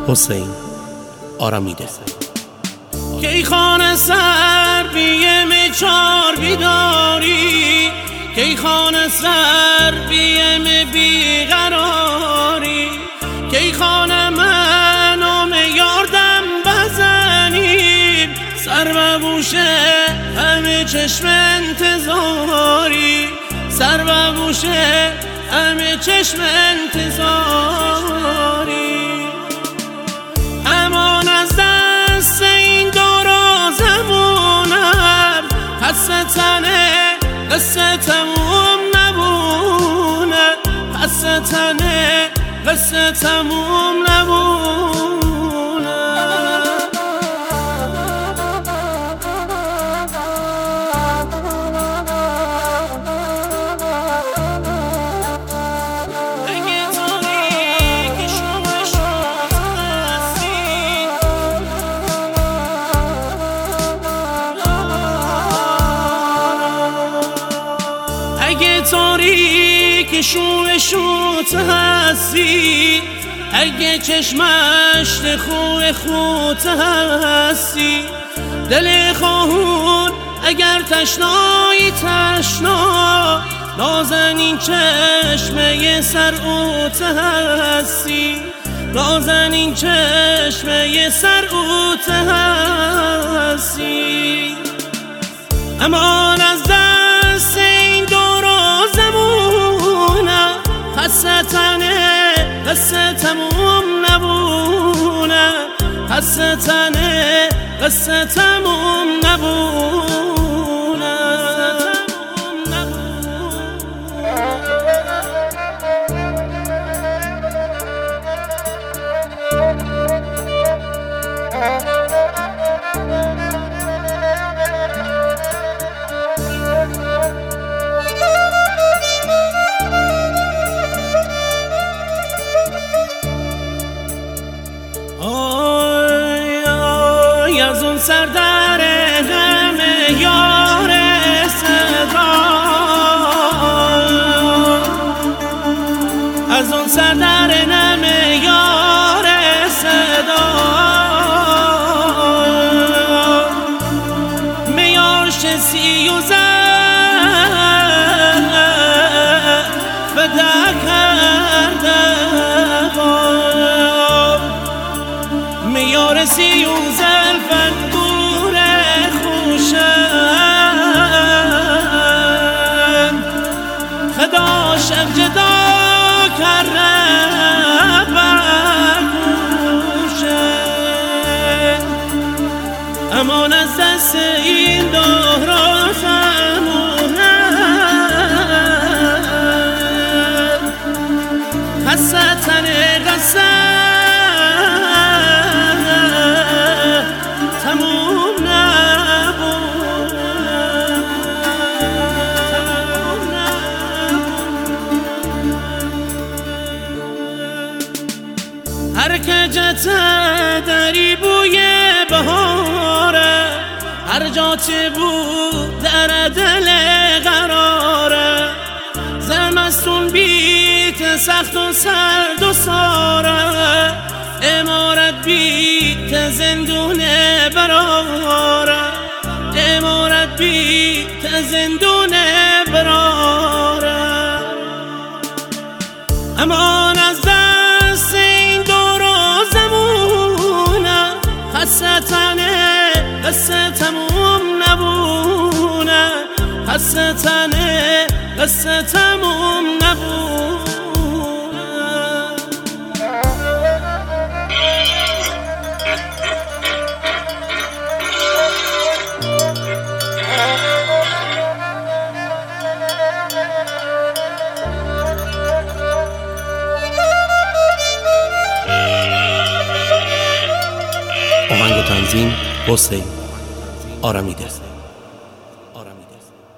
حسین آرامیده. کی خانه سر بیم چار بیداری، کی خانه سر بیم بیقراری، کی خانه من نام یاردم بزنیم، سر و گوشه همه چشم انتظاری، سر و گوشه همه چشم انتظاری. امان از دست این دورا زمونم، پس تنه قصه تموم نبونه، پس تنه قصه تموم نبونه. اگه تاریک شوت هستی، اگه چشمش خوت هستی، دل خواهون اگر تشنایی تشنا، نازنین چشمه سرعوت هستی، نازنین چشمه سرعوت هستی. امان از دست این دورا زمونه، پس تنه قصه تموم نبونه، پس تنه قصه تموم نبونه. از اون سر در غم یار صدا، از اون سر در غم یار صدا، میاش سی و زن فدا کرده، میار سی و زن فنگور خوشم، خداشم جدا کرده بگوشم. امان از دست این دورا زمونم، قصه تنه قصه تموم نبونه. هر که جت داری بوی بهاره، هر جا چه بود در دل قراره، زمستون بیت سخت و سرد و ساره، امارت بیت زندون براره، امارت بیت زندون براره. امان از دست این دورا زمونه، قصه تنه قصه تموم نبونه، قصه تنه قصه تموم نبونه. آهنگ و تنظیم حسین آرامیده.